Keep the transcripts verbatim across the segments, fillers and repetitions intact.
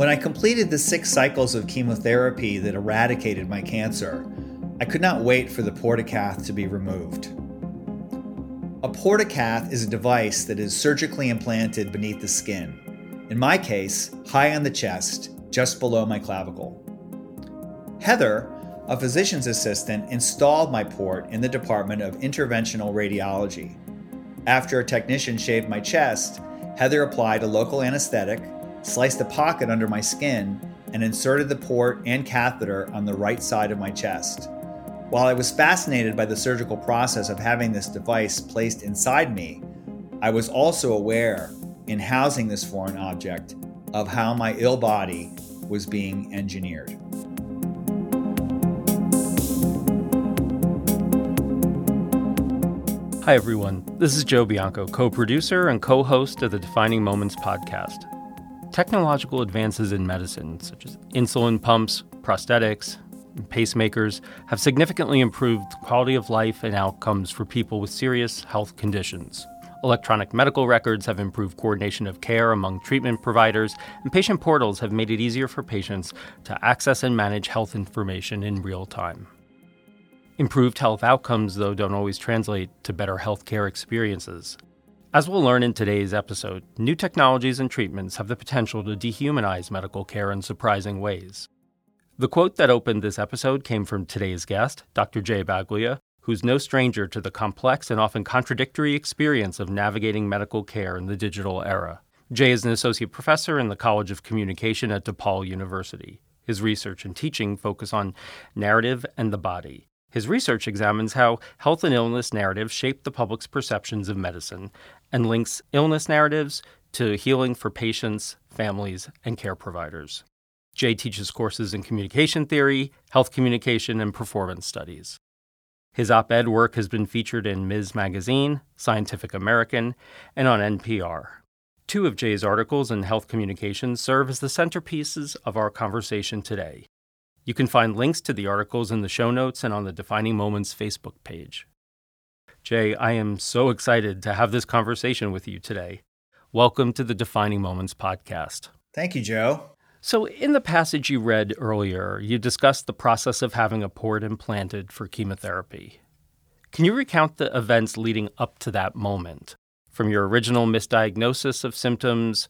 When I completed the six cycles of chemotherapy that eradicated my cancer, I could not wait for the portacath to be removed. A portacath is a device that is surgically implanted beneath the skin, in my case, high on the chest, just below my clavicle. Heather, a physician's assistant, installed my port in the Department of Interventional Radiology. After a technician shaved my chest, Heather applied a local anesthetic, sliced a pocket under my skin, and inserted the port and catheter on the right side of my chest. While I was fascinated by the surgical process of having this device placed inside me, I was also aware, in housing this foreign object, of how my ill body was being engineered. Hi everyone, this is Joe Bianco, co-producer and co-host of the Defining Moments podcast. Technological advances in medicine, such as insulin pumps, prosthetics, and pacemakers, have significantly improved quality of life and outcomes for people with serious health conditions. Electronic medical records have improved coordination of care among treatment providers, and patient portals have made it easier for patients to access and manage health information in real time. Improved health outcomes, though, don't always translate to better healthcare experiences. As we'll learn in today's episode, new technologies and treatments have the potential to dehumanize medical care in surprising ways. The quote that opened this episode came from today's guest, Doctor Jay Baglia, who's no stranger to the complex and often contradictory experience of navigating medical care in the digital era. Jay is an associate professor in the College of Communication at DePaul University. His research and teaching focus on narrative and the body. His research examines how health and illness narratives shape the public's perceptions of medicine and links illness narratives to healing for patients, families, and care providers. Jay teaches courses in communication theory, health communication, and performance studies. His op-ed work has been featured in Miz Magazine, Scientific American, and on N P R. Two of Jay's articles in health communications serve as the centerpieces of our conversation today. You can find links to the articles in the show notes and on the Defining Moments Facebook page. Jay, I am so excited to have this conversation with you today. Welcome to the Defining Moments podcast. Thank you, Joe. So in the passage you read earlier, you discussed the process of having a port implanted for chemotherapy. Can you recount the events leading up to that moment, from your original misdiagnosis of symptoms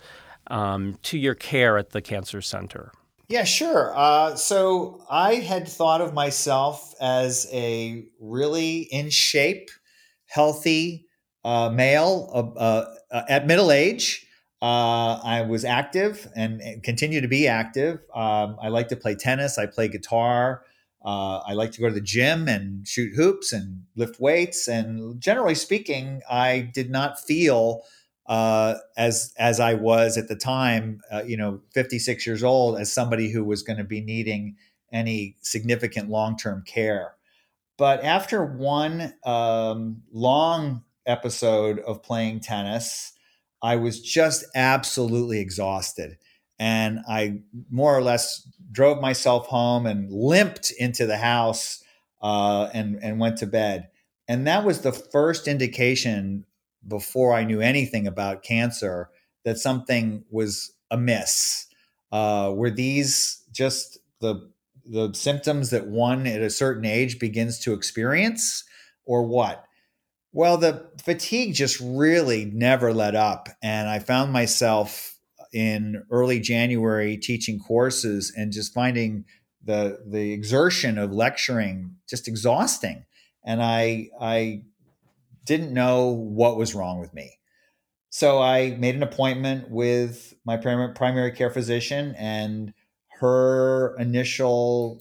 um, to your care at the cancer center? Yeah, sure. Uh, so I had thought of myself as a really in shape, healthy uh, male uh, uh, at middle age. Uh, I was active and, and continue to be active. Um, I like to play tennis. I play guitar. Uh, I like to go to the gym and shoot hoops and lift weights. And generally speaking, I did not feel Uh, as as I was at the time, uh, you know, fifty-six years old, as somebody who was going to be needing any significant long-term care. But after one um, long episode of playing tennis, I was just absolutely exhausted. And I more or less drove myself home and limped into the house uh, and, and went to bed. And that was the first indication, before I knew anything about cancer, that something was amiss. Uh, were these just the the symptoms that one at a certain age begins to experience, or what? Well, the fatigue just really never let up. And I found myself in early January teaching courses and just finding the the exertion of lecturing just exhausting. And I I didn't know what was wrong with me. So I made an appointment with my primary, primary care physician, and her initial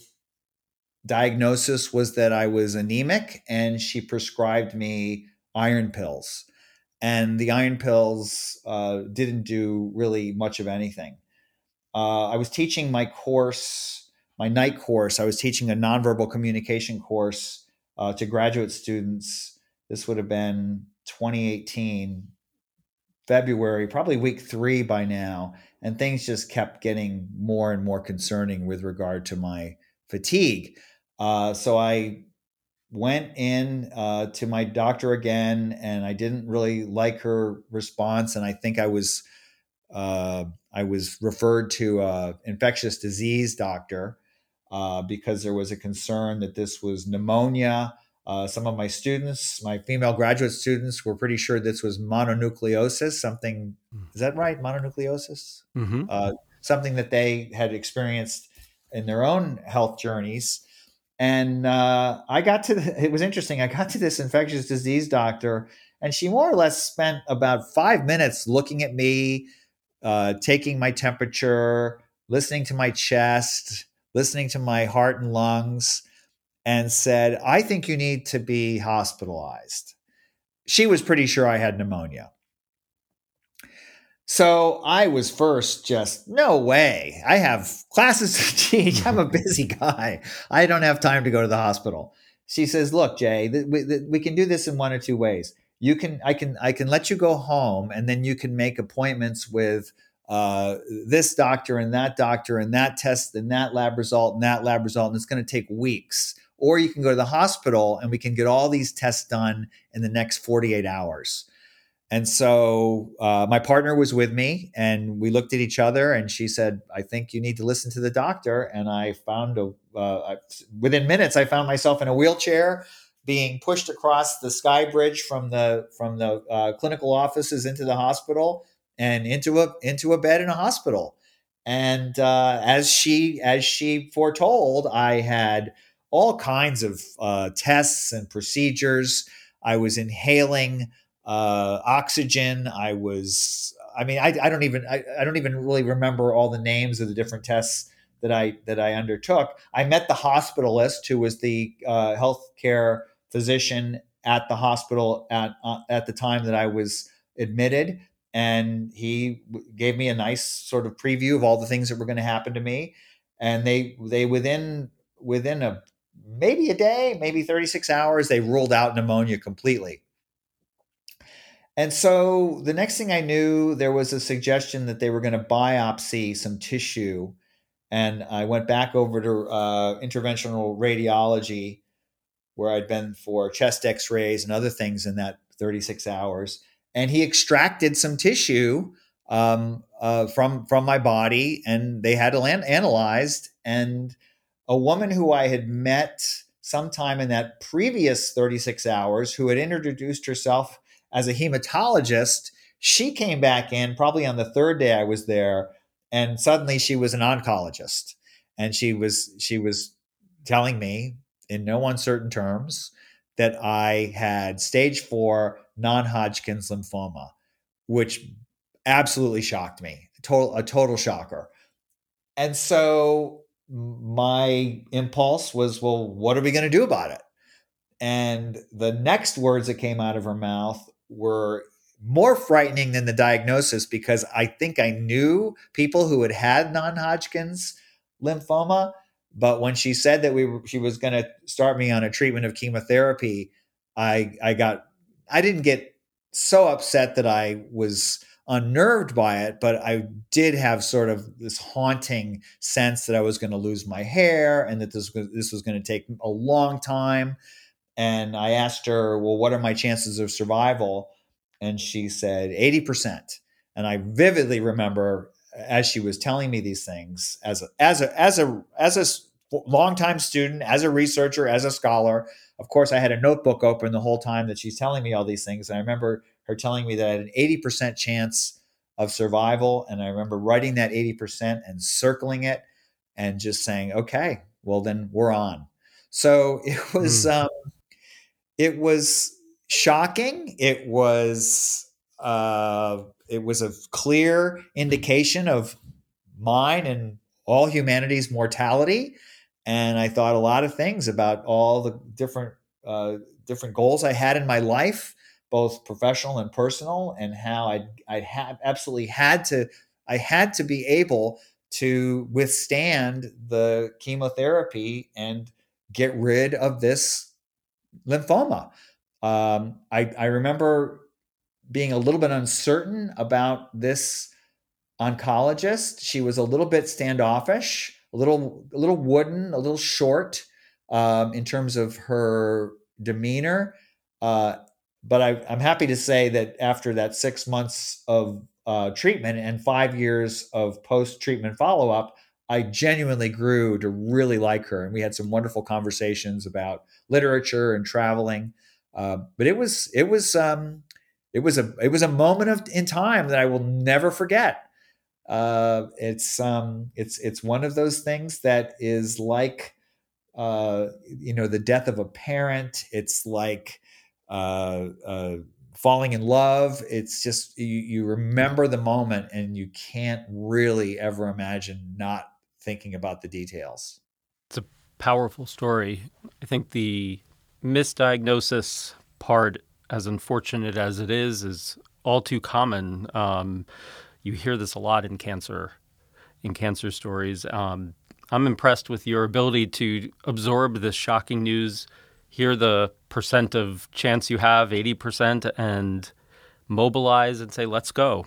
diagnosis was that I was anemic, and she prescribed me iron pills. And the iron pills uh, didn't do really much of anything. Uh, I was teaching my course, my night course. I was teaching a nonverbal communication course uh, to graduate students. This would have been twenty eighteen, February, probably week three by now. And things just kept getting more and more concerning with regard to my fatigue. Uh, so I went in uh, to my doctor again, and I didn't really like her response. And I think I was, uh, I was referred to an infectious disease doctor uh, because there was a concern that this was pneumonia. Uh, some of my students, my female graduate students, were pretty sure this was mononucleosis. Something, is that right? Mononucleosis? Mm-hmm. Uh, something that they had experienced in their own health journeys. And uh, I got to, the, it was interesting. I got to this infectious disease doctor, and she more or less spent about five minutes looking at me, uh, taking my temperature, listening to my chest, listening to my heart and lungs, and said, I think you need to be hospitalized. She was pretty sure I had pneumonia. So I was first just, no way. I have classes to teach. I'm a busy guy. I don't have time to go to the hospital. She says, look, Jay, th- we, th- we can do this in one or two ways. You can, I can, I can let you go home, and then you can make appointments with uh, this doctor and that doctor and that test and that lab result and that lab result. And it's going to take weeks. Or you can go to the hospital and we can get all these tests done in the next forty-eight hours. And so uh, my partner was with me, and we looked at each other, and she said, I think you need to listen to the doctor. And I found a, uh, within minutes, I found myself in a wheelchair being pushed across the sky bridge from the, from the uh, clinical offices into the hospital and into a, into a bed in a hospital. And uh, as she, as she foretold, I had all kinds of uh, tests and procedures. I was inhaling uh, oxygen. I was, I mean, I, I don't even, I, I don't even really remember all the names of the different tests that I, that I undertook. I met the hospitalist who was the uh, healthcare physician at the hospital at, uh, at the time that I was admitted. And he gave me a nice sort of preview of all the things that were going to happen to me. And they, they within, within a, maybe a day, maybe thirty-six hours, they ruled out pneumonia completely. And so the next thing I knew, there was a suggestion that they were going to biopsy some tissue. And I went back over to uh, interventional radiology, where I'd been for chest x-rays and other things in that thirty-six hours. And he extracted some tissue um, uh, from, from my body, and they had it analyzed. And a woman who I had met sometime in that previous thirty-six hours, who had introduced herself as a hematologist, she came back in probably on the third day I was there, and suddenly she was an oncologist. And she was, she was telling me in no uncertain terms that I had stage four non-Hodgkin's lymphoma, which absolutely shocked me. Total, a total shocker. And so my impulse was, well, what are we going to do about it? And the next words that came out of her mouth were more frightening than the diagnosis, because I think I knew people who had had non-Hodgkin's lymphoma. But when she said that we were, she was going to start me on a treatment of chemotherapy, I I got I didn't get so upset that I was unnerved by it, but I did have sort of this haunting sense that I was going to lose my hair, and that this was, this was going to take a long time. And I asked her, well, what are my chances of survival? And she said eighty percent. And I vividly remember, as she was telling me these things, as a, as a, as a, as a longtime student, as a researcher, as a scholar, of course, I had a notebook open the whole time that she's telling me all these things. And I remember her telling me that I had an eighty percent chance of survival. And I remember writing that eighty percent and circling it and just saying, okay, well, then we're on. So it was, mm. um, it was shocking. It was, uh, it was a clear indication of mine and all humanity's mortality. And I thought a lot of things about all the different, uh, different goals I had in my life, both professional and personal, and how I, I had absolutely had to, I had to be able to withstand the chemotherapy and get rid of this lymphoma. Um, I, I remember being a little bit uncertain about this oncologist. She was a little bit standoffish, a little, a little wooden, a little short um, in terms of her demeanor. Uh, but I, I'm happy to say that after that six months of uh, treatment and five years of post-treatment follow-up, I genuinely grew to really like her. And we had some wonderful conversations about literature and traveling. Uh, but it was, it was, um, it was a, it was a moment of in time that I will never forget. Uh, it's, um, it's, it's one of those things that is like, uh, you know, the death of a parent. It's like, uh, uh, falling in love. It's just, you, you remember the moment and you can't really ever imagine not thinking about the details. It's a powerful story. I think the misdiagnosis part, as unfortunate as it is, is all too common. Um, you hear this a lot in cancer, in cancer stories. Um, I'm impressed with your ability to absorb this shocking news, hear the percent of chance you have, eighty percent, and mobilize and say, let's go.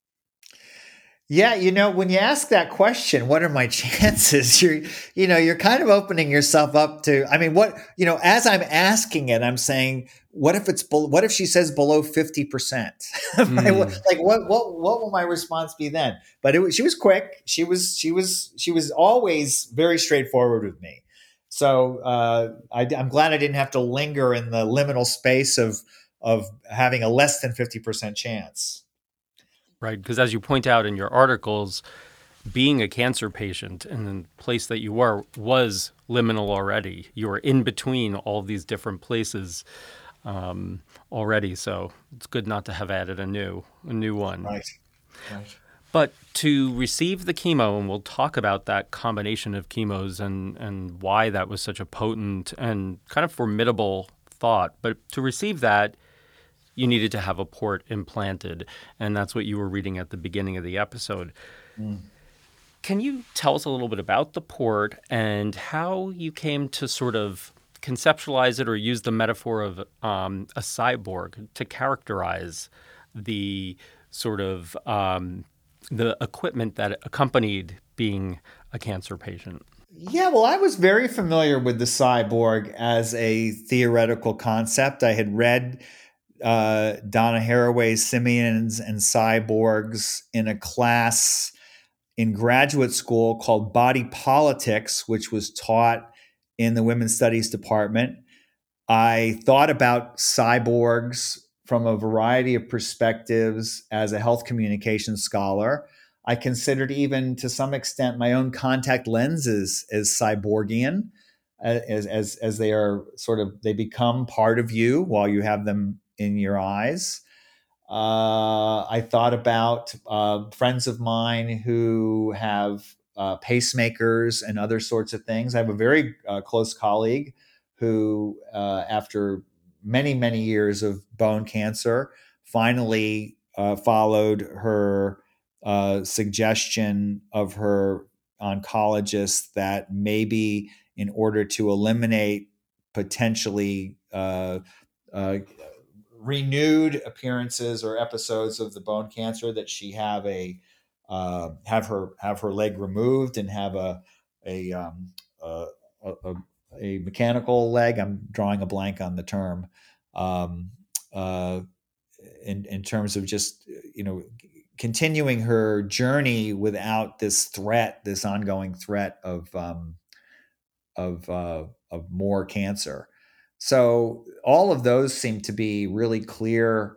Yeah, you know, when you ask that question, what are my chances? You're, you know, you're kind of opening yourself up to, I mean, what, you know, as I'm asking it, I'm saying, what if it's, what if she says below fifty percent? Mm. Like, what, what, what will my response be then? But it was, she was quick. She was, she was, she was always very straightforward with me. So uh, I, I'm glad I didn't have to linger in the liminal space of, of having a less than fifty percent chance. Right, because as you point out in your articles, being a cancer patient in the place that you were was liminal already. You were in between all these different places um, already, so it's good not to have added a new, a new one. Right, right. But to receive the chemo, and we'll talk about that combination of chemos and, and why that was such a potent and kind of formidable thought, but to receive that, you needed to have a port implanted, and that's what you were reading at the beginning of the episode. Mm. Can you tell us a little bit about the port and how you came to sort of conceptualize it or use the metaphor of um, a cyborg to characterize the sort of um, the equipment that accompanied being a cancer patient? Yeah, well, I was very familiar with the cyborg as a theoretical concept. I had read uh, Donna Haraway's Simians and Cyborgs in a class in graduate school called Body Politics, which was taught in the Women's Studies department. I thought about cyborgs from a variety of perspectives as a health communication scholar. I considered even to some extent my own contact lenses as cyborgian, as, as, as they are sort of, they become part of you while you have them in your eyes. Uh, I thought about uh, friends of mine who have uh, pacemakers and other sorts of things. I have a very uh, close colleague who, uh, after many, many years of bone cancer, finally uh, followed her uh, suggestion of her oncologist that maybe in order to eliminate potentially uh, uh, renewed appearances or episodes of the bone cancer, that she have a uh, have her have her leg removed and have a a, um, a, a a mechanical leg. I'm drawing a blank on the term. Um, uh, in in terms of just, you know, continuing her journey without this threat, this ongoing threat of um, of uh, of more cancer. So all of those seem to be really clear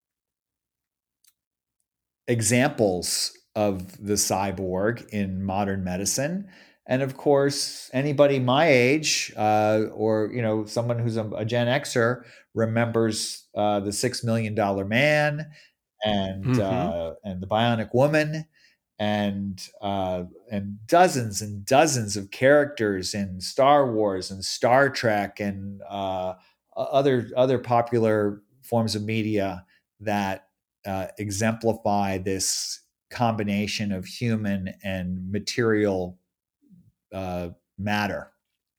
examples of the cyborg in modern medicine. And of course, anybody my age, uh, or you know, someone who's a, a Gen Xer remembers uh, the Six Million Dollar Man and mm-hmm. uh, and the Bionic Woman, and uh, and dozens and dozens of characters in Star Wars and Star Trek and uh, other other popular forms of media that uh, exemplify this combination of human and material uh, matter.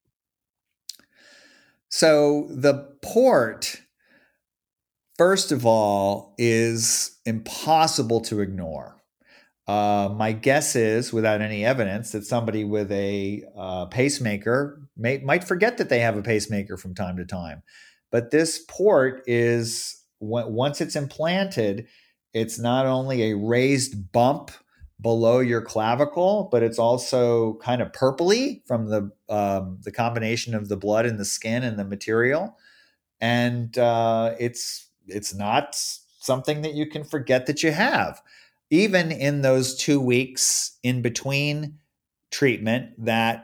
So the port, first of all, is impossible to ignore. Uh, my guess is, without any evidence, that somebody with a uh, pacemaker may, might forget that they have a pacemaker from time to time. But this port is, once it's implanted, It's not only a raised bump below your clavicle, but it's also kind of purpley from the um, the combination of the blood and the skin and the material. And uh, it's it's not something that you can forget that you have, even in those two weeks in between treatment that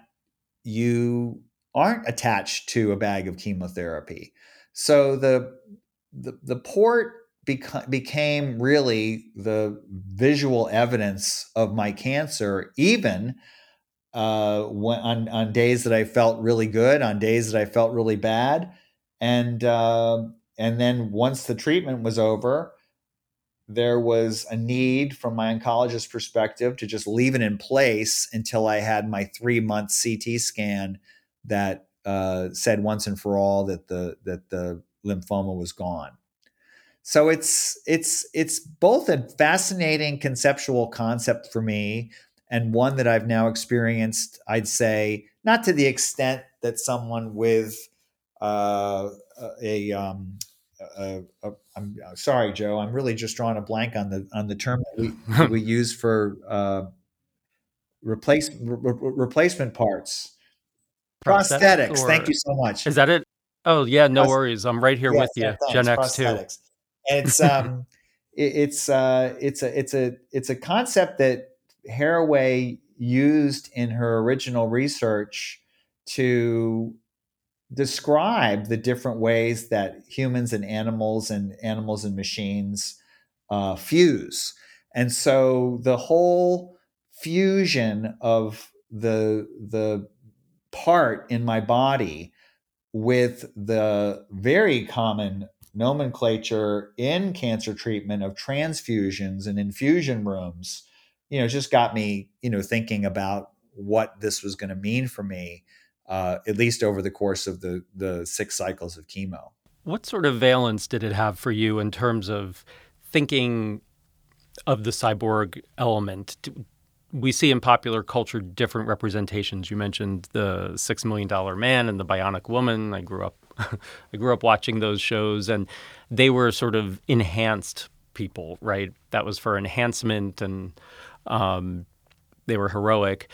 you aren't attached to a bag of chemotherapy. So the the, the port beca- became really the visual evidence of my cancer, even uh, when, on, on days that I felt really good, on days that I felt really bad. And, uh, and then once the treatment was over, there was a need from my oncologist perspective to just leave it in place until I had my three month C T scan that uh, said once and for all that the that the lymphoma was gone. So it's it's it's both a fascinating conceptual concept for me and one that I've now experienced, I'd say, not to the extent that someone with uh, a, um, a, a I'm sorry, Joe, I'm really just drawing a blank on the on the term that we that we use for uh, replace re- replacement parts. Prosthetic, Prosthetics. Thank or you so much. is that it? Oh, yeah, no Pros- worries. I'm right here yes, with yeah, you. Gen thanks. X too. Prosthetics. And it's um, it, it's uh, it's a it's a it's a concept that Haraway used in her original research to describe the different ways that humans and animals and animals and machines uh, fuse. And so the whole fusion of the the part in my body with the very common nomenclature in cancer treatment of transfusions and infusion rooms, you know, just got me, you know, thinking about what this was going to mean for me, uh, at least over the course of the the six cycles of chemo. What sort of valence did it have for you in terms of thinking of the cyborg element? We see in popular culture different representations. You mentioned the Six Million Dollar Man and the Bionic Woman. I grew up, I grew up watching those shows, and they were sort of enhanced people, right? That was for enhancement, and um, they were heroic.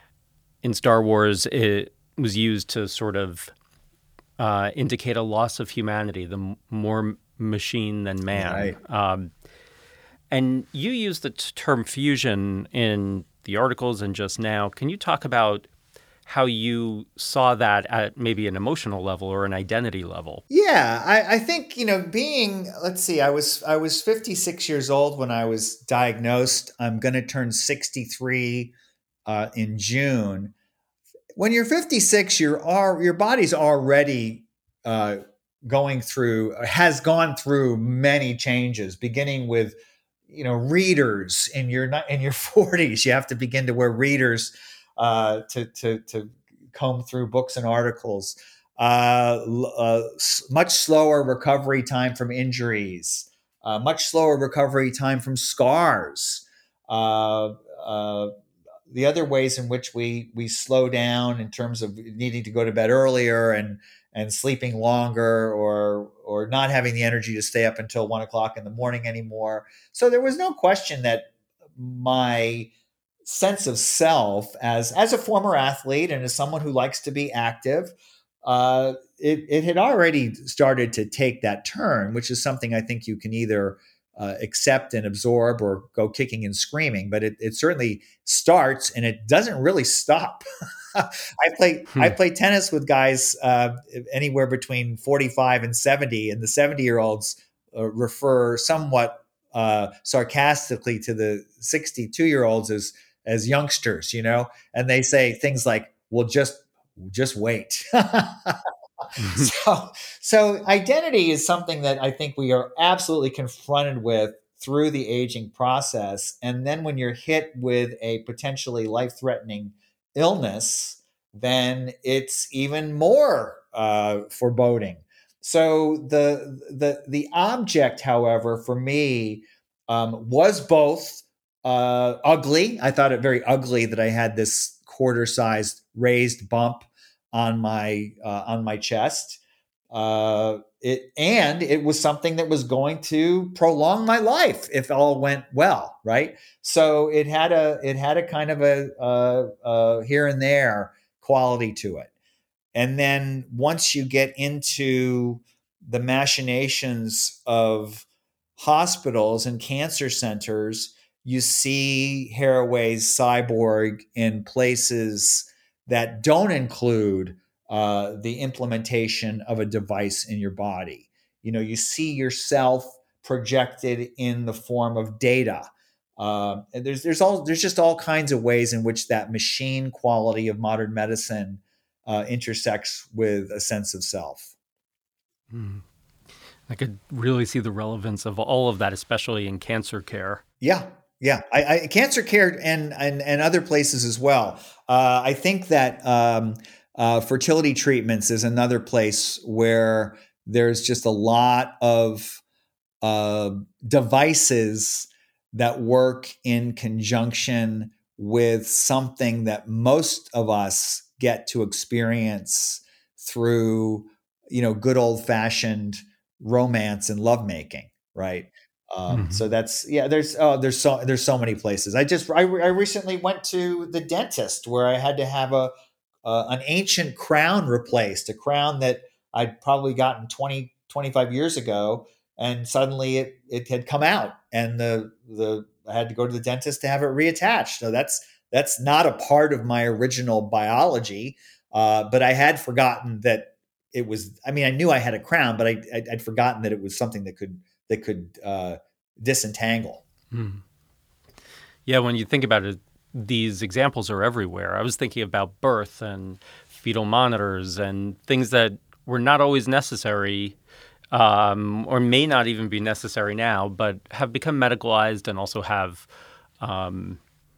In Star Wars, it was used to sort of uh, indicate a loss of humanity, the m- more machine than man. Right. Um, And you use the t- term fusion in the articles and just now. Can you talk about how you saw that at maybe an emotional level or an identity level? Yeah, I, I think, you know, being, let's see, I was I was fifty-six years old when I was diagnosed. I'm going to turn sixty-three uh, in June. When you're fifty-six, you're are your body's already uh, going through has gone through many changes, beginning with, you know, readers in your in your forties. You have to begin to wear readers uh, to to to comb through books and articles. Uh, uh, much slower recovery time from injuries. Uh, much slower recovery time from scars. Uh, uh, the other ways in which we we slow down in terms of needing to go to bed earlier and and sleeping longer, or or not having the energy to stay up until one o'clock in the morning anymore. So there was no question that my sense of self as as a former athlete and as someone who likes to be active, uh, it, it had already started to take that turn, which is something I think you can either uh, accept and absorb or go kicking and screaming. But it, it certainly starts and it doesn't really stop. I play I Hmm. play tennis with guys uh, anywhere between forty-five and seventy, and the seventy year olds uh, refer somewhat uh, sarcastically to the sixty-two year olds as as youngsters, you know, and they say things like, "Well, just just wait." so, so identity is something that I think we are absolutely confronted with through the aging process, and then when you're hit with a potentially life-threatening illness, then it's even more uh, foreboding. So the the the object, however, for me um, was both uh, ugly. I thought it very ugly that I had this quarter-sized raised bump on my uh, on my chest. Uh, it and it was something that was going to prolong my life if all went well, right? So it had a it had a kind of a, a, a here and there quality to it. And then once you get into the machinations of hospitals and cancer centers, you see Haraway's cyborg in places that don't include uh, the implementation of a device in your body. You know, you see yourself projected in the form of data. Uh, and there's there's all there's just all kinds of ways in which that machine quality of modern medicine uh, intersects with a sense of self. Mm. I could really see the relevance of all of that, especially in cancer care. Yeah, yeah. I, I cancer care and, and and other places as well. Uh, I think that um, uh, fertility treatments is another place where there's just a lot of uh, devices that work in conjunction with something that most of us get to experience through, you know, good old fashioned romance and lovemaking, right? Um, Mm-hmm. so that's yeah. There's oh, there's so there's so many places. I just I, I recently went to the dentist where I had to have a uh, an ancient crown replaced, a crown that I'd probably gotten twenty, twenty-five years ago, and suddenly it it had come out, and the the I had to go to the dentist to have it reattached. So that's that's not a part of my original biology, uh, but I had forgotten that it was. I mean, I knew I had a crown, but I, I I'd forgotten that it was something that could that could uh, disentangle. Mm. Yeah, when you think about it, these examples are everywhere. I was thinking about birth and fetal monitors and things that were not always necessary, um, or may not even be necessary now, but have become medicalized and also have um,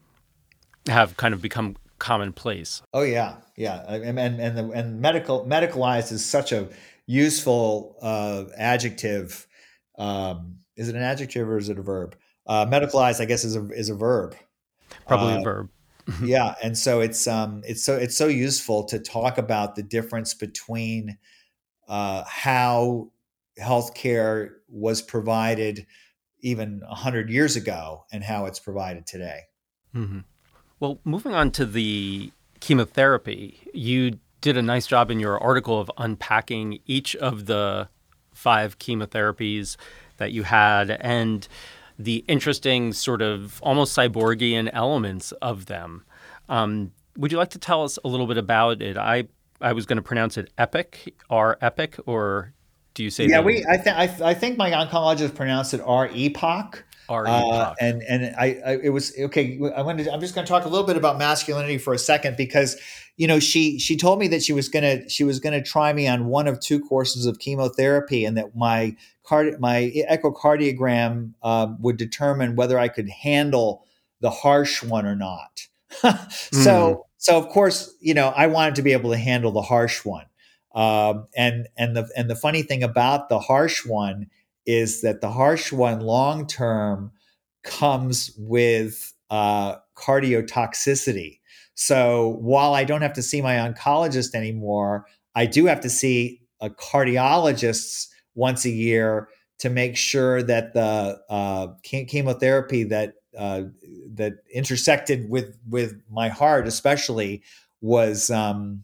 have kind of become commonplace. Oh yeah, yeah, and and and, the, and medical medicalized is such a useful uh, adjective. Um, is it an adjective or is it a verb? Uh, medicalized, I guess, is a is a verb. Probably a Uh, verb. yeah, and so it's um it's so it's so useful to talk about the difference between uh, how healthcare was provided even a hundred years ago and how it's provided today. Mm-hmm. Well, moving on to the chemotherapy, you did a nice job in your article of unpacking each of the five chemotherapies that you had and the interesting sort of almost cyborgian elements of them. Um, would you like to tell us a little bit about it? I, I was going to pronounce it EPIC, R EPIC, or do you say Yeah, the we. I think I, I think my oncologist pronounced it R epoch, R uh, EPOC? and and I, I it was okay. I wanted. To, I'm just going to talk a little bit about masculinity for a second because, you know, she she told me that she was gonna she was gonna try me on one of two courses of chemotherapy, and that my card my echocardiogram uh, would determine whether I could handle the harsh one or not. Mm, so so of course, you know, I wanted to be able to handle the harsh one. Um, and and the and the funny thing about the harsh one is that the harsh one long term comes with uh, cardiotoxicity. So while I don't have to see my oncologist anymore, I do have to see a cardiologist once a year to make sure that the uh, chemotherapy that uh, that intersected with with my heart, especially, was um,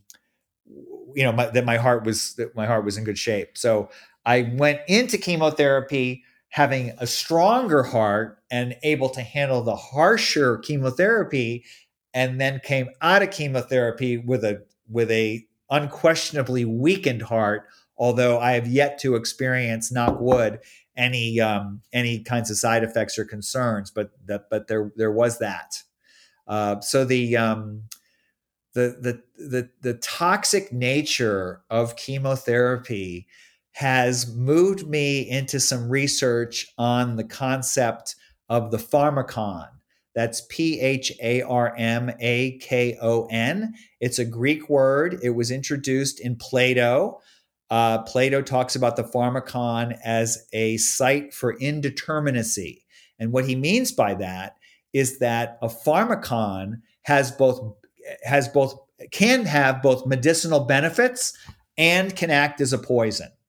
you know my, that my heart was that my heart was in good shape. So I went into chemotherapy having a stronger heart and able to handle the harsher chemotherapy, and then came out of chemotherapy with a with a unquestionably weakened heart. Although I have yet to experience, knock wood, any um, any kinds of side effects or concerns, but that but there there was that. Uh, so the um, the the the the toxic nature of chemotherapy has moved me into some research on the concept of the pharmakon. That's P H A R M A K O N. It's a Greek word. It was introduced in Plato. Uh, Plato talks about the pharmakon as a site for indeterminacy. And what he means by that is that a pharmakon has both has both can have both medicinal benefits and can act as a poison.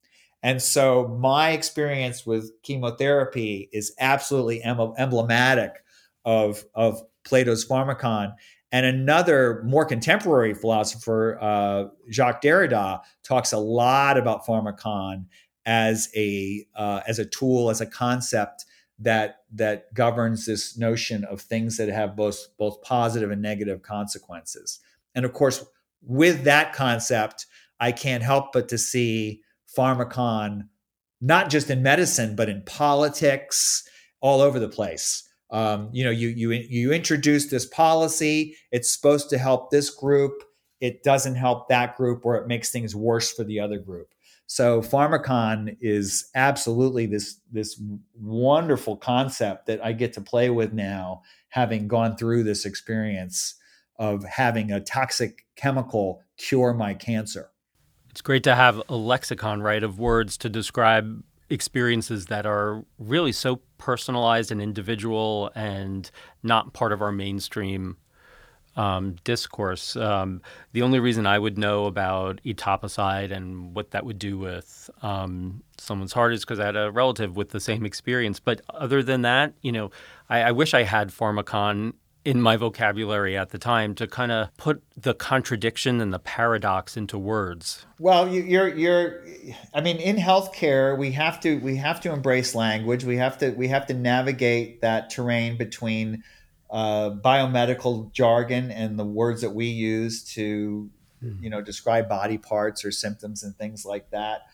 And so my experience with chemotherapy is absolutely em- emblematic of, of Plato's Pharmakon. And another more contemporary philosopher, uh, Jacques Derrida, talks a lot about Pharmakon as a uh, as a tool, as a concept that that governs this notion of things that have both both positive and negative consequences. And of course, with that concept, I can't help but to see Pharmakon not just in medicine, but in politics, all over the place. Um, you know, you you you introduce this policy. It's supposed to help this group. It doesn't help that group, or it makes things worse for the other group. So Pharmakon is absolutely this this wonderful concept that I get to play with now, having gone through this experience of having a toxic chemical cure my cancer. It's great to have a lexicon, right, of words to describe experiences that are really so personalized and individual and not part of our mainstream um, discourse. Um, the only reason I would know about etoposide and what that would do with um, someone's heart is because I had a relative with the same experience. But other than that, you know, I, I wish I had Pharmakon in my vocabulary at the time to kind of put the contradiction and the paradox into words. Well, you, you're you're I mean, in healthcare, we have to we have to embrace language. We have to we have to navigate that terrain between uh, biomedical jargon and the words that we use to you know describe body parts or symptoms and things like that.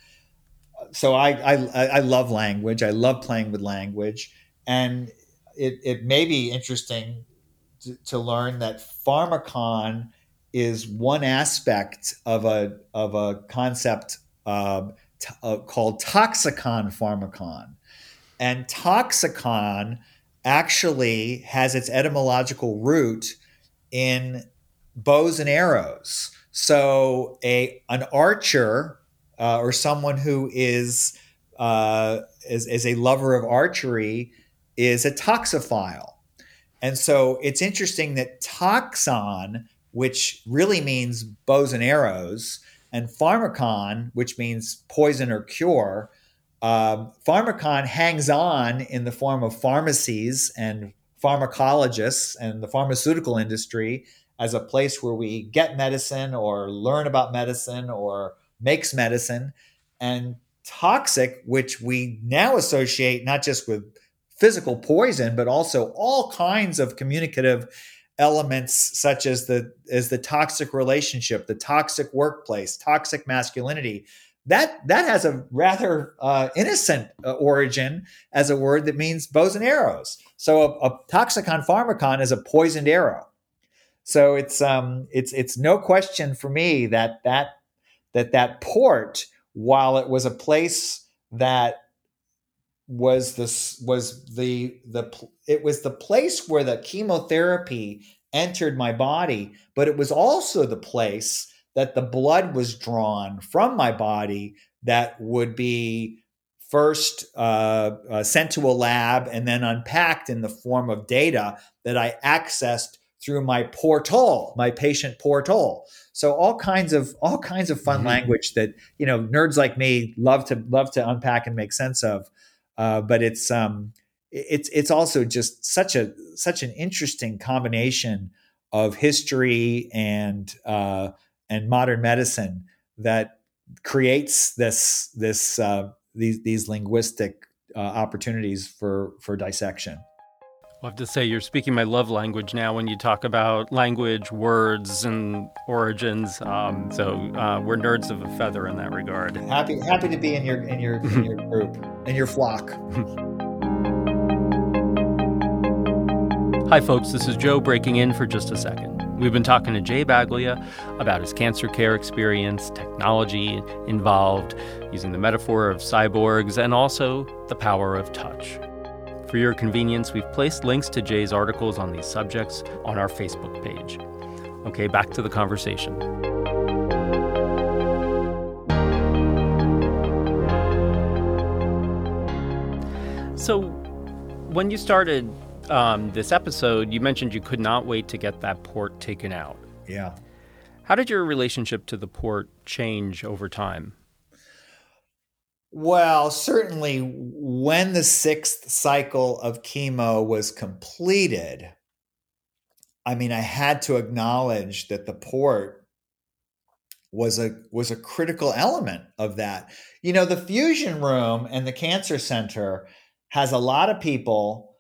So I I, I love language. I love playing with language, and it it may be interesting to, to learn that Pharmakon is one aspect of a of a concept uh, t- uh, called toxicon pharmakon, and toxicon actually has its etymological root in bows and arrows. So a an archer uh, or someone who is, uh, is is a lover of archery is a toxophile. And so it's interesting that toxon, which really means bows and arrows, and pharmakon, which means poison or cure, uh, pharmakon hangs on in the form of pharmacies and pharmacologists and the pharmaceutical industry as a place where we get medicine or learn about medicine or makes medicine. And toxic, which we now associate not just with physical poison, but also all kinds of communicative elements, such as the as the toxic relationship, the toxic workplace, toxic masculinity. That that has a rather uh, innocent uh, origin as a word that means bows and arrows. So a, a toxicon pharmakon is a poisoned arrow. So it's um it's it's no question for me that that that that port, while it was a place that was this was the the it was the place where the chemotherapy entered my body, but it was also the place that the blood was drawn from my body that would be first uh, uh, sent to a lab and then unpacked in the form of data that I accessed through my portal, my patient portal. So all kinds of all kinds of fun mm-hmm. language that you know nerds like me love to love to unpack and make sense of. Uh, but it's um, it's it's also just such a such an interesting combination of history and uh, and modern medicine that creates this this uh, these these linguistic uh, opportunities for for dissection. I have to say, you're speaking my love language now when you talk about language, words, and origins. Um, so uh, we're nerds of a feather in that regard. Happy, happy to be in your in your in your group, in your flock. Hi, folks. This is Joe breaking in for just a second. We've been talking to Jay Baglia about his cancer care experience, technology involved, using the metaphor of cyborgs, and also the power of touch. For your convenience, we've placed links to Jay's articles on these subjects on our Facebook page. Okay, back to the conversation. So, when you started um, this episode, you mentioned you could not wait to get that port taken out. Yeah. How did your relationship to the port change over time? Well, certainly when the sixth cycle of chemo was completed, I mean, I had to acknowledge that the port was a was a critical element of that. You know, the fusion room and the cancer center has a lot of people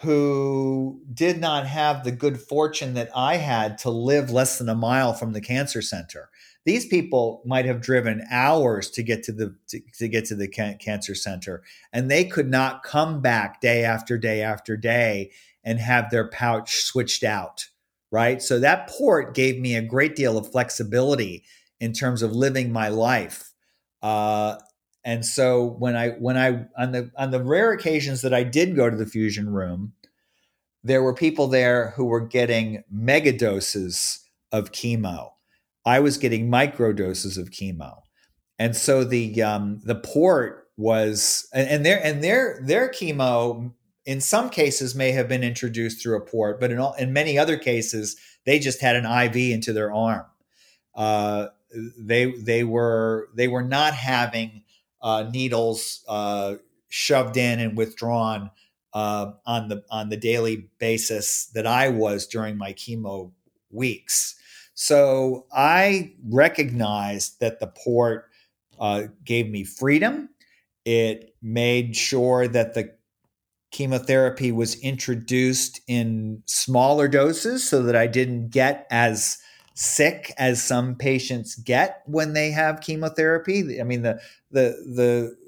who did not have the good fortune that I had to live less than a mile from the cancer center. These people might have driven hours to get to the to, to get to the can- cancer center, and they could not come back day after day after day and have their pouch switched out, right? So that port gave me a great deal of flexibility in terms of living my life. Uh, and so when I when I on the on the rare occasions that I did go to the fusion room, there were people there who were getting mega doses of chemo. I was getting micro doses of chemo, and so the um, the port was and, and their and their their chemo in some cases may have been introduced through a port, but in all, in many other cases they just had an I V into their arm. Uh, they they were they were not having uh, needles uh, shoved in and withdrawn uh, on the on the daily basis that I was during my chemo weeks. So I recognized that the port uh, gave me freedom. It made sure that the chemotherapy was introduced in smaller doses so that I didn't get as sick as some patients get when they have chemotherapy. I mean, the the the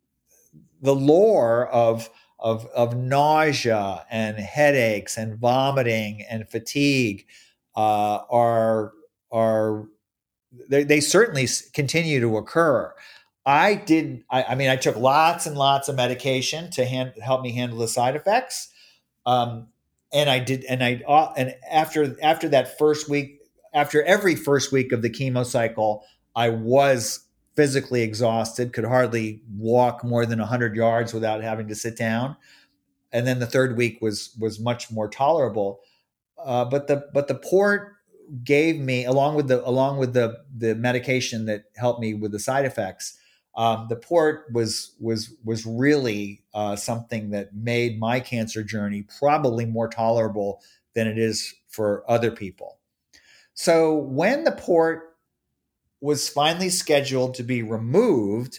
the lore of of of nausea and headaches and vomiting and fatigue uh, are are they, they certainly continue to occur. I did. I, I mean, I took lots and lots of medication to hand, help me handle the side effects. Um, and I did, and I uh, and after after that first week, after every first week of the chemo cycle, I was physically exhausted, could hardly walk more than one hundred yards without having to sit down. And then the third week was was much more tolerable. Uh, but the but the port gave me, along with the along with the the medication that helped me with the side effects, um, the port was was was really uh, something that made my cancer journey probably more tolerable than it is for other people. So when the port was finally scheduled to be removed,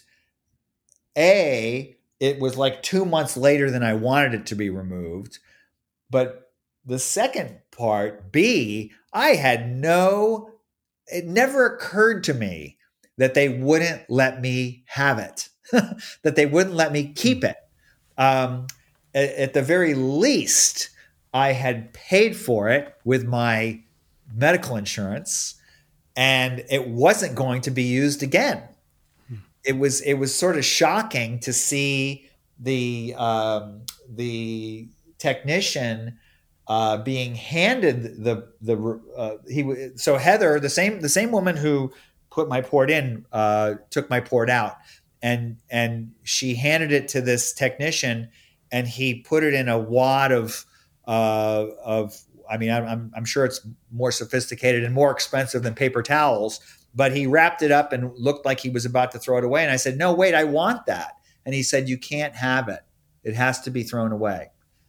a it was like two months later than I wanted it to be removed. But the second part, B, I had no, it never occurred to me that they wouldn't let me have it, that they wouldn't let me keep it. Um, at, at the very least, I had paid for it with my medical insurance, and it wasn't going to be used again. It was it was sort of shocking to see the um, the technician uh, being handed the the uh, he so Heather, the same the same woman who put my port in, uh, took my port out, and and she handed it to this technician, and he put it in a wad of uh, of I mean I'm I'm sure it's more sophisticated and more expensive than paper towels, but he wrapped it up and looked like he was about to throw it away. And I said, no, wait, I want that. And he said, you can't have it. It has to be thrown away.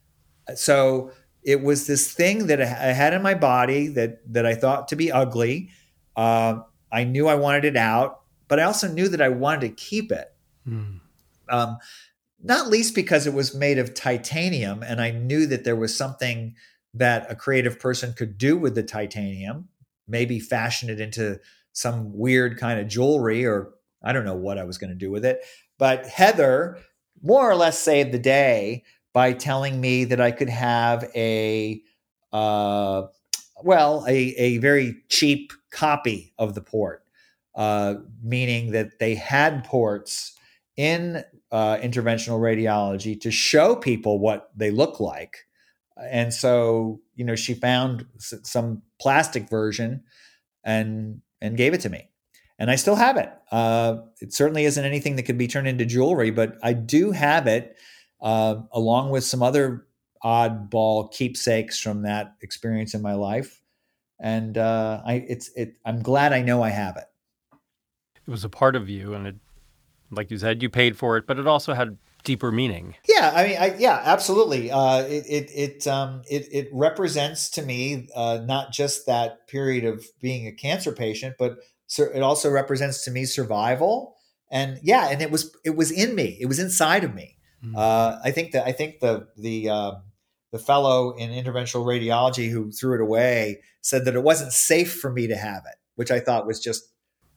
So it was this thing that I had in my body that, that I thought to be ugly. Uh, I knew I wanted it out, but I also knew that I wanted to keep it. Mm. Um, not least because it was made of titanium. And I knew that there was something that a creative person could do with the titanium, maybe fashion it into some weird kind of jewelry, or I don't know what I was going to do with it. But Heather more or less saved the day by telling me that I could have a, uh, well, a, a very cheap copy of the port, uh, meaning that they had ports in uh, interventional radiology to show people what they look like. And so, you know, she found some plastic version and and gave it to me. And I still have it. Uh, it certainly isn't anything that could be turned into jewelry, but I do have it uh, along with some other oddball keepsakes from that experience in my life. And uh, I, it's, it, I'm glad I know I have it. It was a part of you, and it Like you said, you paid for it, but it also had deeper meaning. Yeah, I mean, I, yeah, absolutely. Uh, it it it um it it represents to me uh, not just that period of being a cancer patient, but sur- it also represents to me survival. And yeah, and it was it was in me. It was inside of me. Mm. Uh, I think that I think the the uh, the fellow in interventional radiology who threw it away said that it wasn't safe for me to have it, which I thought was just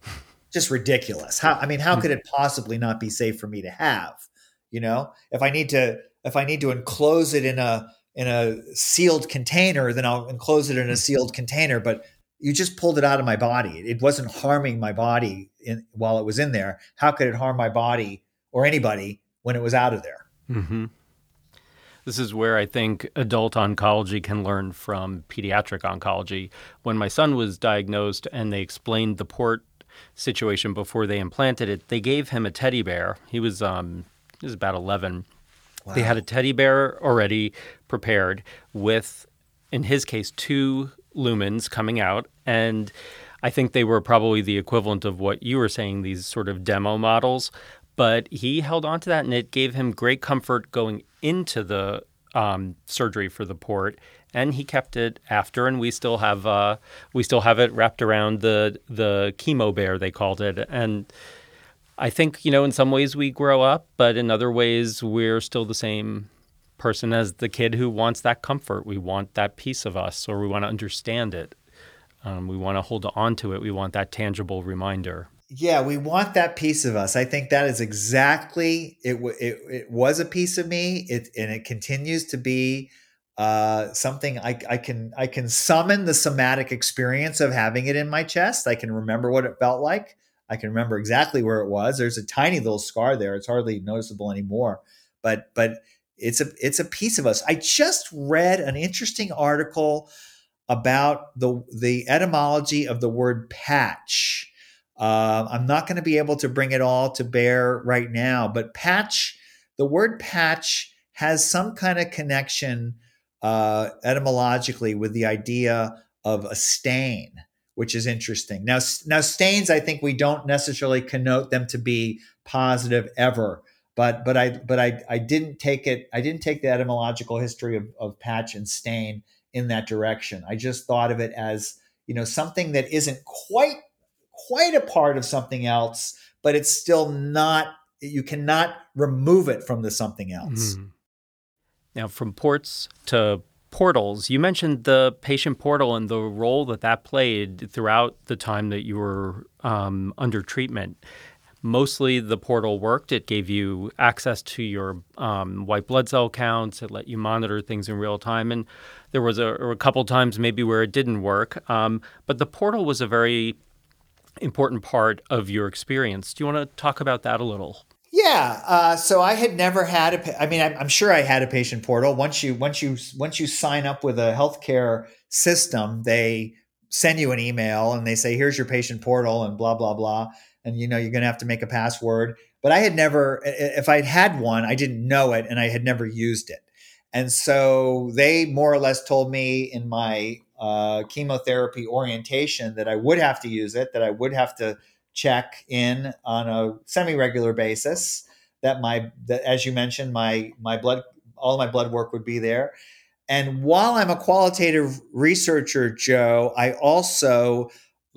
just ridiculous. How I mean, how could it possibly not be safe for me to have? You know, if I need to if I need to enclose it in a in a sealed container, then I'll enclose it in a sealed container. But you just pulled it out of my body. It wasn't harming my body in, while it was in there. How could it harm my body or anybody when it was out of there? Mm-hmm. This is where I think adult oncology can learn from pediatric oncology. When my son was diagnosed and they explained the port situation before they implanted it, they gave him a teddy bear. He was um, he was about eleven. Wow. They had a teddy bear already prepared with, in his case, two lumens coming out. And I think they were probably the equivalent of what you were saying, these sort of demo models. But he held on to that, and it gave him great comfort going into the um, surgery for the port. And he kept it after, and we still have uh, we still have it wrapped around the the chemo bear, they called it. And I think, you know, in some ways we grow up, but in other ways we're still the same person as the kid who wants that comfort. We want that piece of us, or we want to understand it. Um, we want to hold on to it. We want that tangible reminder. Yeah, we want that piece of us. I think that is exactly it. It, it was a piece of me, it, and it continues to be uh, something I, I can I can summon the somatic experience of having it in my chest. I can remember what it felt like. I can remember exactly where it was. There's a tiny little scar there. It's hardly noticeable anymore, but but it's a it's a piece of us. I just read an interesting article about the the etymology of the word patch. Uh, I'm not going to be able to bring it all to bear right now, but patch, the word patch has some kind of connection uh, etymologically with the idea of a stain, which is interesting. Now, now stains, I think we don't necessarily connote them to be positive ever, but but I but I I didn't take it. I didn't take the etymological history of, of patch and stain in that direction. I just thought of it as, you know, something that isn't quite quite a part of something else, but it's still not, you cannot remove it from the something else. Mm. Now, from ports to portals, you mentioned the patient portal and the role that that played throughout the time that you were um, under treatment. Mostly the portal worked. It gave you access to your um, white blood cell counts. It let you monitor things in real time. And there was a, a couple times maybe where it didn't work. Um, but the portal was a very important part of your experience. Do you want to talk about that a little? Yeah. Uh, so I had never had a. I mean, I'm, I'm sure I had a patient portal. Once you once you once you sign up with a healthcare system, they send you an email and they say, "Here's your patient portal," and blah blah blah. And you know you're going to have to make a password. But I had never. If I'd had one, I didn't know it, and I had never used it. And so they more or less told me in my uh, chemotherapy orientation that I would have to use it, that I would have to check in on a semi-regular basis, that my, that as you mentioned, my, my blood, all my blood work would be there. And while I'm a qualitative researcher, Joe, I also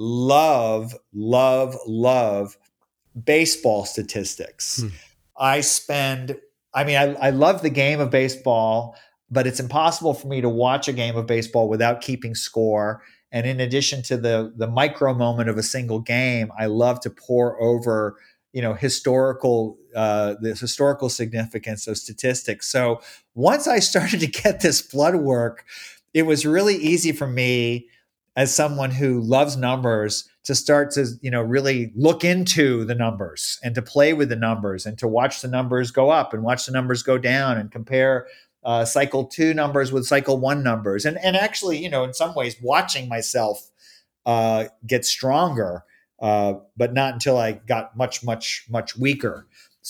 love, love, love baseball statistics. Hmm. I spend, I mean, I, I love the game of baseball, but it's impossible for me to watch a game of baseball without keeping score. And in addition to the the micro moment of a single game, I love to pore over, you know, historical uh, the historical significance of statistics. So once I started to get this blood work, it was really easy for me as someone who loves numbers to start to, you know, really look into the numbers and to play with the numbers and to watch the numbers go up and watch the numbers go down and compare Uh, cycle two numbers with cycle one numbers. And, and actually, you know, in some ways watching myself uh, get stronger, uh, but not until I got much, much, much weaker.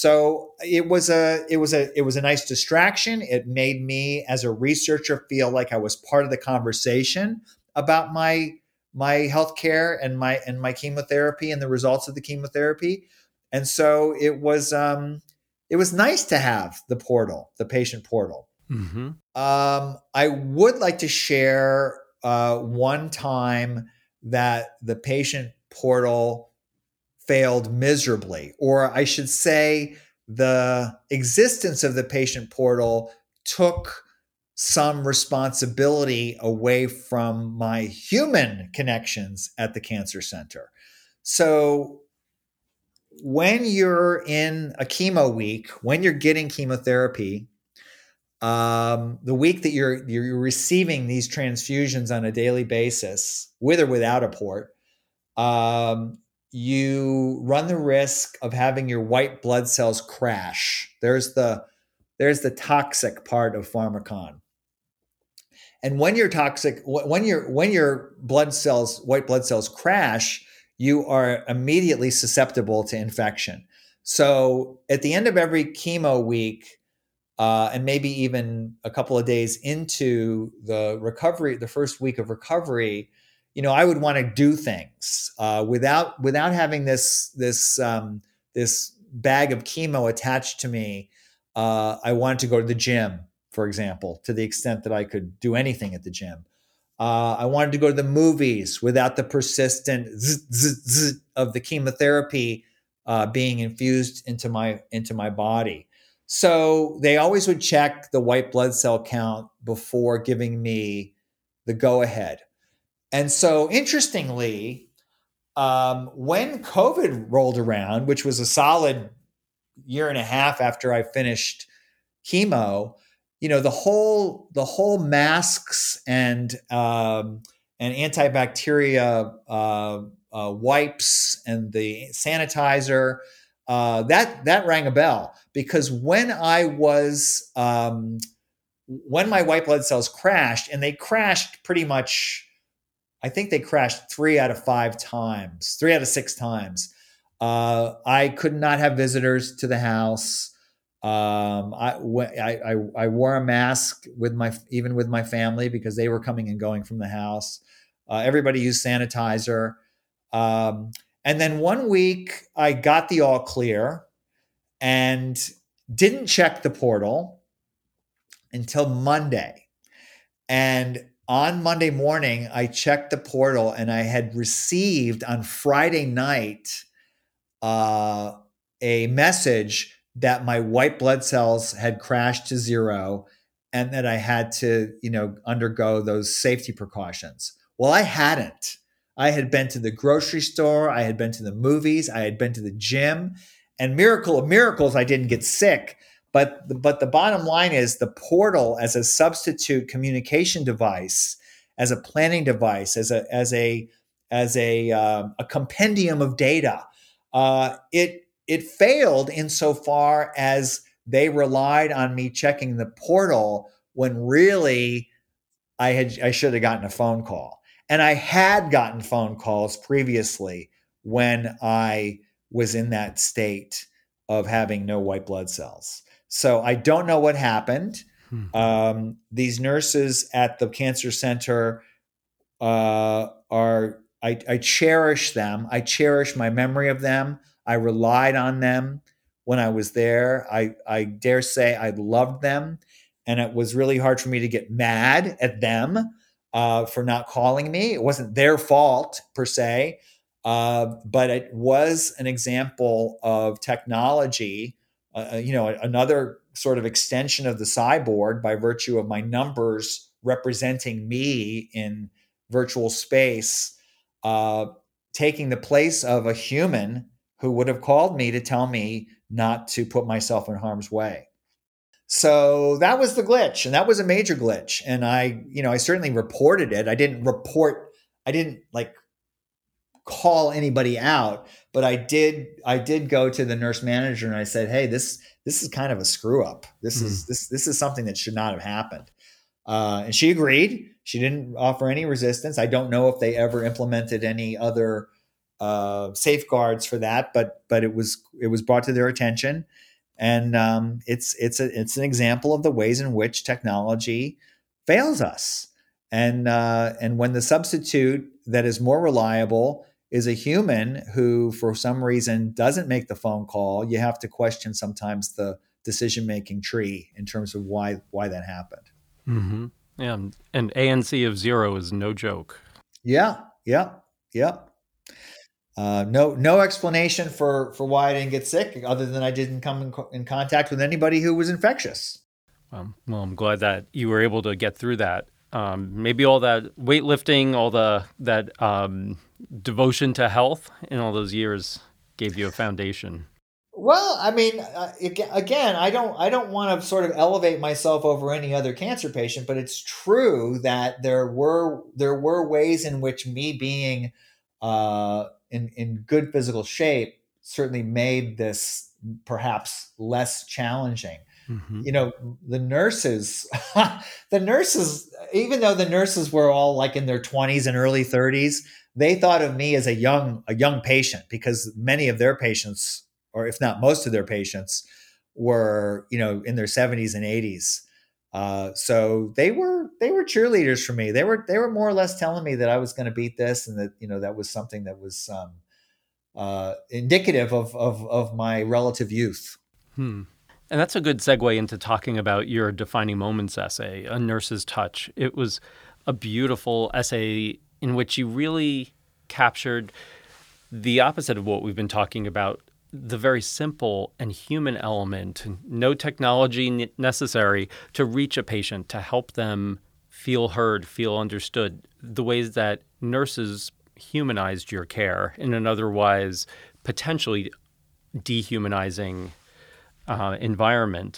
So it was a, it was a, it was a nice distraction. It made me as a researcher feel like I was part of the conversation about my, my healthcare and my, and my chemotherapy and the results of the chemotherapy. And so it was um, it was nice to have the portal, the patient portal. Mm-hmm. Um, I would like to share uh, one time that the patient portal failed miserably, or I should say, the existence of the patient portal took some responsibility away from my human connections at the cancer center. So when you're in a chemo week, when you're getting chemotherapy, um, the week that you're you're receiving these transfusions on a daily basis, with or without a port, um, you run the risk of having your white blood cells crash. There's the there's the toxic part of Pharmakon. And when your toxic, when your when your blood cells, white blood cells crash, you are immediately susceptible to infection. So at the end of every chemo week, uh, and maybe even a couple of days into the recovery, the first week of recovery, you know, I would want to do things uh, without without having this this um, this bag of chemo attached to me. Uh, I wanted to go to the gym, for example, to the extent that I could do anything at the gym. Uh, I wanted to go to the movies without the persistent zzz, zzz, zzz of the chemotherapy uh, being infused into my into my body. So they always would check the white blood cell count before giving me the go ahead. And so, interestingly, um, when COVID rolled around, which was a solid year and a half after I finished chemo, you know, the whole the whole masks and um, and antibacteria uh, uh, wipes and the sanitizer uh, that that rang a bell, because when I was um, when my white blood cells crashed, and they crashed pretty much, I think they crashed three out of five times, three out of six times. Uh, I could not have visitors to the house. Um, I, I, I wore a mask with my, even with my family, because they were coming and going from the house. Uh, everybody used sanitizer. Um, and then one week I got the all clear and didn't check the portal until Monday. And on Monday morning, I checked the portal, and I had received on Friday night uh, a message that my white blood cells had crashed to zero, and that I had to, you know, undergo those safety precautions. Well, I hadn't. I had been to the grocery store, I had been to the movies, I had been to the gym, and miracle of miracles, I didn't get sick. But but the bottom line is, the portal as a substitute communication device, as a planning device, as a as a as a uh, a compendium of data, uh, it it failed insofar as they relied on me checking the portal when really I had I should have gotten a phone call. And I had gotten phone calls previously when I was in that state of having no white blood cells. So I don't know what happened. Mm-hmm. Um, these nurses at the cancer center uh, are, I, I cherish them. I cherish my memory of them. I relied on them when I was there. I, I dare say I loved them. And it was really hard for me to get mad at them uh, for not calling me. It wasn't their fault per se, uh, but it was an example of technology, uh, you know, another sort of extension of the cyborg by virtue of my numbers representing me in virtual space, uh, taking the place of a human who would have called me to tell me not to put myself in harm's way. So that was the glitch, and that was a major glitch. And I, you know, I certainly reported it. I didn't report, I didn't like call anybody out, but I did, I did go to the nurse manager and I said, hey, this, this is kind of a screw up. This mm. is, this, this is something that should not have happened. Uh, and she agreed. She didn't offer any resistance. I don't know if they ever implemented any other uh, safeguards for that, but, but it was, it was brought to their attention. And um, it's it's a, it's an example of the ways in which technology fails us. And uh, and when the substitute that is more reliable is a human who, for some reason, doesn't make the phone call, you have to question sometimes the decision-making tree in terms of why why that happened. Mm-hmm. Yeah, and A N C of zero is no joke. Yeah, yeah, yeah. Uh, no, no explanation for for why I didn't get sick, other than I didn't come in, co- in contact with anybody who was infectious. Um, well, I'm glad that you were able to get through that. Um, maybe all that weightlifting, all the that um, devotion to health in all those years gave you a foundation. Well, I mean, uh, ag- again, I don't, I don't want to sort of elevate myself over any other cancer patient, but it's true that there were there were ways in which me being uh, in in good physical shape certainly made this perhaps less challenging. Mm-hmm. You know, the nurses, the nurses, even though the nurses were all like in their twenties and early thirties, they thought of me as a young a young patient, because many of their patients, or if not most of their patients, were, you know, in their seventies and eighties. Uh, so they were they were cheerleaders for me. They were they were more or less telling me that I was going to beat this, and that, you know, that was something that was um, uh, indicative of, of of my relative youth. Hmm. And that's a good segue into talking about your defining moments essay, A Nurse's Touch. It was a beautiful essay in which you really captured the opposite of what we've been talking about, the very simple and human element, no technology necessary to reach a patient, to help them feel heard, feel understood, the ways that nurses humanized your care in an otherwise potentially dehumanizing uh, environment.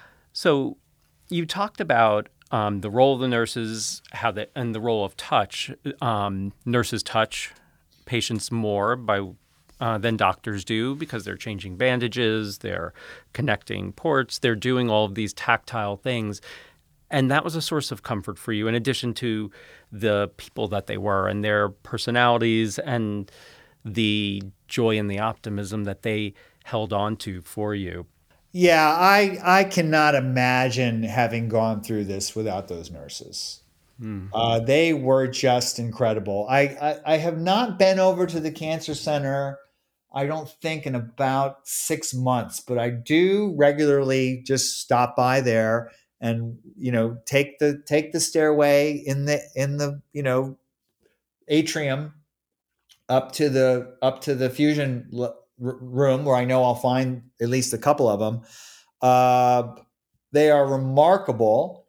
So you talked about um, the role of the nurses, how that, and the role of touch. Um, nurses touch patients more by uh, than doctors do, because they're changing bandages, they're connecting ports, they're doing all of these tactile things. And that was a source of comfort for you, in addition to the people that they were and their personalities and the joy and the optimism that they held on to for you. Yeah, I I cannot imagine having gone through this without those nurses. Mm. Uh, they were just incredible. I, I I have not been over to the cancer center, I don't think, in about six months, but I do regularly just stop by there and, you know, take the take the stairway in the in the you know atrium up to the up to the fusion l- r- room, where I know I'll find at least a couple of them. Uh, they are remarkable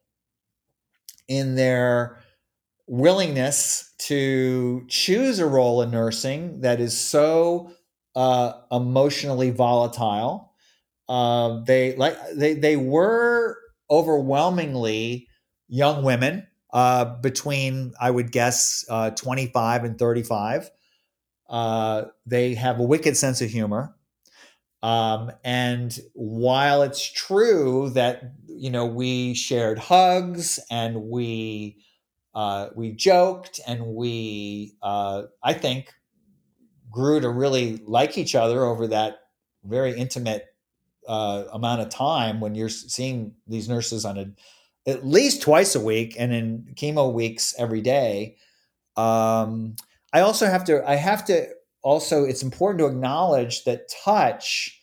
in their willingness to choose a role in nursing that is so uh, emotionally volatile. Uh, they like they they were overwhelmingly young women, uh, between, I would guess, uh, twenty-five and thirty-five. Uh, they have a wicked sense of humor. Um, and while it's true that, you know, we shared hugs and we uh, we joked and we, uh, I think, grew to really like each other over that very intimate uh, amount of time, when you're seeing these nurses on a at least twice a week, and in chemo weeks every day. Um, I also have to, I have to also, it's important to acknowledge that touch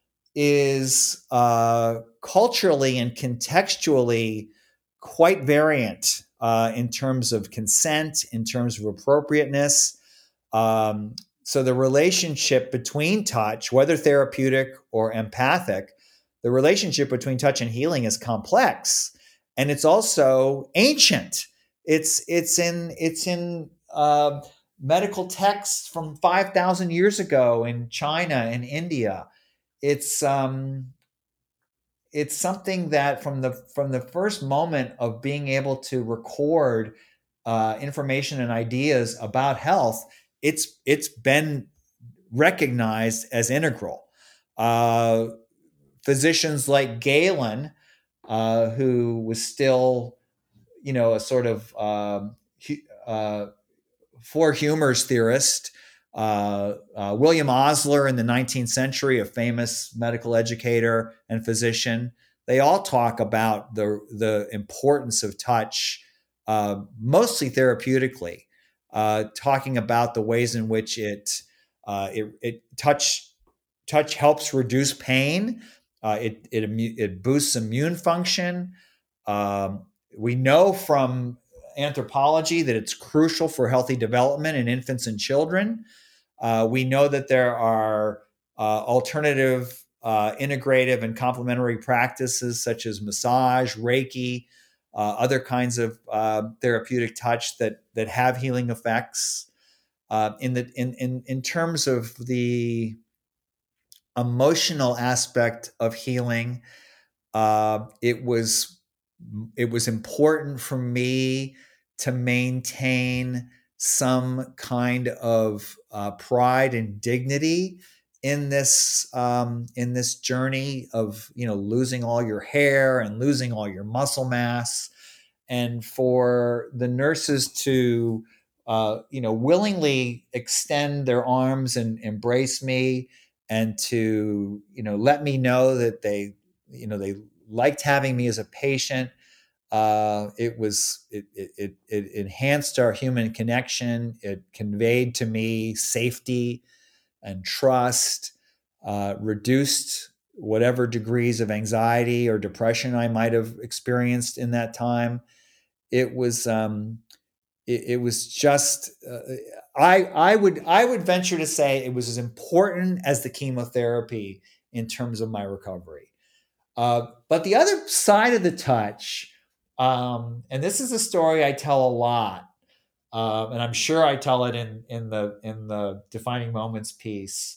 is uh, culturally and contextually quite variant uh, in terms of consent, in terms of appropriateness. Um, so the relationship between touch, whether therapeutic or empathic, the relationship between touch and healing is complex, and it's also ancient. It's it's in it's in uh, medical texts from five thousand years ago in China and India. It's um, it's something that from the from the first moment of being able to record uh, information and ideas about health, it's it's been recognized as integral. Uh, Physicians like Galen, uh, who was still, you know, a sort of um, uh, four humors theorist. Uh, uh, William Osler in the nineteenth century, a famous medical educator and physician. They all talk about the, the importance of touch, uh, mostly therapeutically. uh, talking about the ways in which it uh, it, it touch touch helps reduce pain. Uh, it it it boosts immune function. Um, we know from anthropology that it's crucial for healthy development in infants and children. Uh, we know that there are uh, alternative, uh, integrative, and complementary practices such as massage, Reiki, uh, other kinds of uh, therapeutic touch that that have healing effects. Uh, in the in, in in terms of the emotional aspect of healing, uh, it was it was important for me to maintain some kind of uh, pride and dignity in this um, in this journey of, you know, losing all your hair and losing all your muscle mass, and for the nurses to uh, you know, willingly extend their arms and embrace me, and to, you know, let me know that they, you know, they liked having me as a patient. Uh, it was it, it it enhanced our human connection. It conveyed to me safety and trust, uh, reduced whatever degrees of anxiety or depression I might have experienced in that time. It was um, it, it was just uh, I I would I would venture to say it was as important as the chemotherapy in terms of my recovery. Uh, but the other side of the touch, um, and this is a story I tell a lot, um, and I'm sure I tell it in in the in the Defining Moments piece,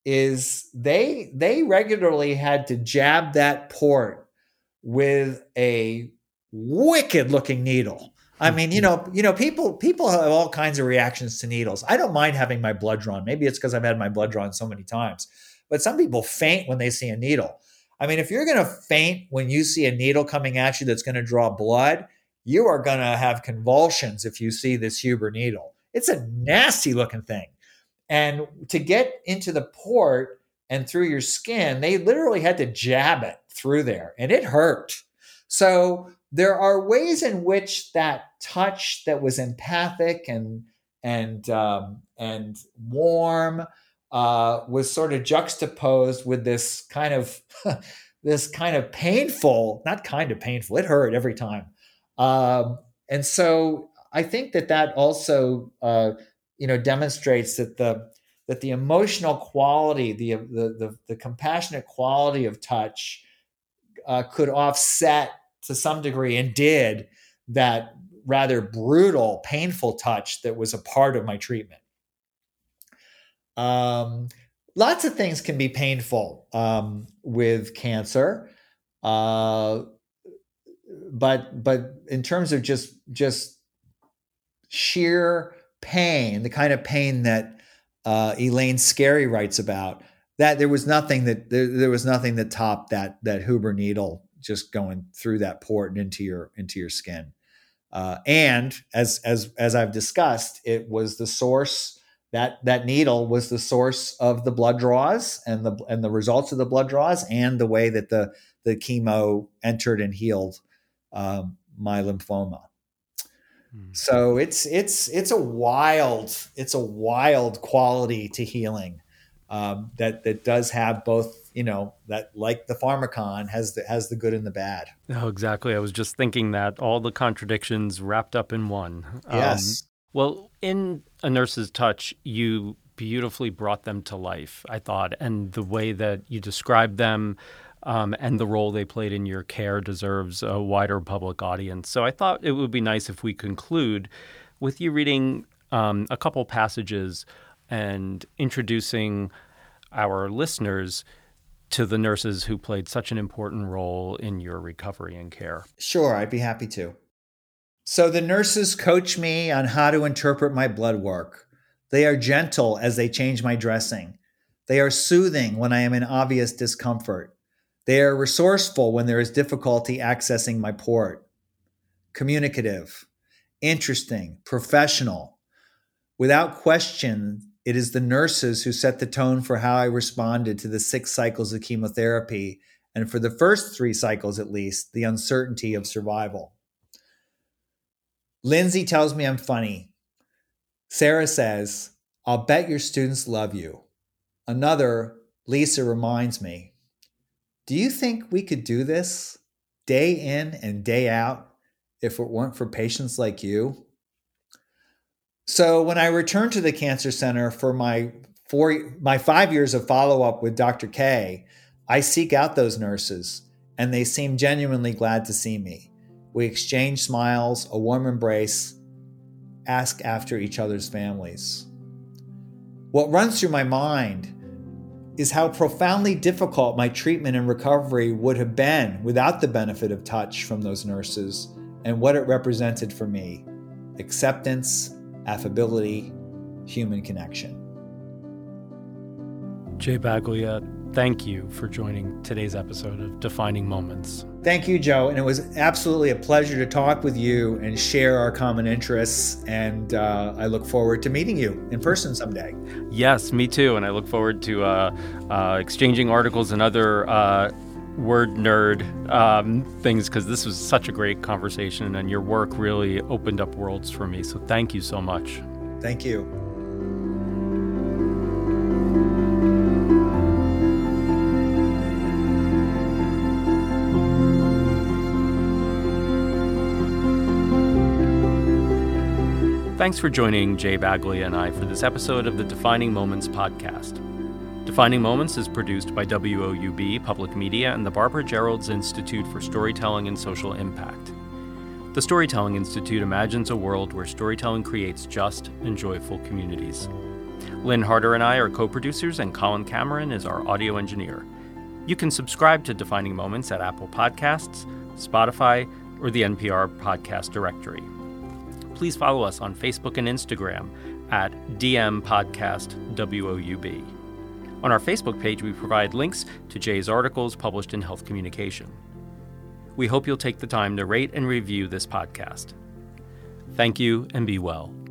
is they they regularly had to jab that port with a wicked looking needle. I mean, you know, you know, people people have all kinds of reactions to needles. I don't mind having my blood drawn. Maybe it's because I've had my blood drawn so many times. But some people faint when they see a needle. I mean, if you're going to faint when you see a needle coming at you that's going to draw blood, you are going to have convulsions if you see this Huber needle. It's a nasty looking thing. And to get into the port and through your skin, they literally had to jab it through there, and it hurt. So there are ways in which that touch that was empathic and and um, and warm uh, was sort of juxtaposed with this kind of this kind of painful, not kind of painful, it hurt every time. Um, and so I think that that also uh, you know, demonstrates that the that the emotional quality, the the the, the compassionate quality of touch uh, could offset to some degree, and did, that rather brutal, painful touch that was a part of my treatment. Um, lots of things can be painful um, with cancer, uh, but but in terms of just just sheer pain, the kind of pain that uh, Elaine Scarry writes about, that there was nothing that there, there was nothing that topped that that Huber needle just going through that port and into your into your skin. Uh, and as as as I've discussed, it was the source, that that needle was the source of the blood draws and the and the results of the blood draws, and the way that the the chemo entered and healed um, my lymphoma. So it's it's it's a wild it's a wild quality to healing um, that that does have both, you know, that, like the Pharmakon, has the has the good and the bad. Oh, exactly. I was just thinking that, all the contradictions wrapped up in one. Um, Yes. well, in A Nurse's Touch, you beautifully brought them to life, I thought, and the way that you described them um, and the role they played in your care deserves a wider public audience. So I thought it would be nice if we conclude with you reading um, a couple passages and introducing our listeners to the nurses who played such an important role in your recovery and care. Sure, I'd be happy to. So the nurses coach me on how to interpret my blood work. They are gentle as they change my dressing. They are soothing when I am in obvious discomfort. They are resourceful when there is difficulty accessing my port. Communicative, interesting, professional. Without question, it is the nurses who set the tone for how I responded to the six cycles of chemotherapy, and for the first three cycles at least, the uncertainty of survival. Lindsay tells me I'm funny. Sarah says, I'll bet your students love you. Another, Lisa, reminds me, do you think we could do this day in and day out if it weren't for patients like you? So when I returned to the Cancer Center for my four, my five years of follow-up with Doctor K, I seek out those nurses, and they seem genuinely glad to see me. We exchange smiles, a warm embrace, ask after each other's families. What runs through my mind is how profoundly difficult my treatment and recovery would have been without the benefit of touch from those nurses, and what it represented for me: acceptance, affability, human connection. Jay Baglia, thank you for joining today's episode of Defining Moments. Thank you, Joe. And it was absolutely a pleasure to talk with you and share our common interests. And uh, I look forward to meeting you in person someday. Yes, me too. And I look forward to uh, uh, exchanging articles and other uh, word nerd um, things, because this was such a great conversation and your work really opened up worlds for me. So thank you so much. Thank you. Thanks for joining Jay Baglia and I for this episode of the Defining Moments podcast. Defining Moments is produced by W O U B Public Media and the Barbara Geralds Institute for Storytelling and Social Impact. The Storytelling Institute imagines a world where storytelling creates just and joyful communities. Lynn Harder and I are co-producers, and Colin Cameron is our audio engineer. You can subscribe to Defining Moments at Apple Podcasts, Spotify, or the N P R podcast directory. Please follow us on Facebook and Instagram at D M Podcast W O U B. On our Facebook page, we provide links to Jay's articles published in Health Communication. We hope you'll take the time to rate and review this podcast. Thank you, and be well.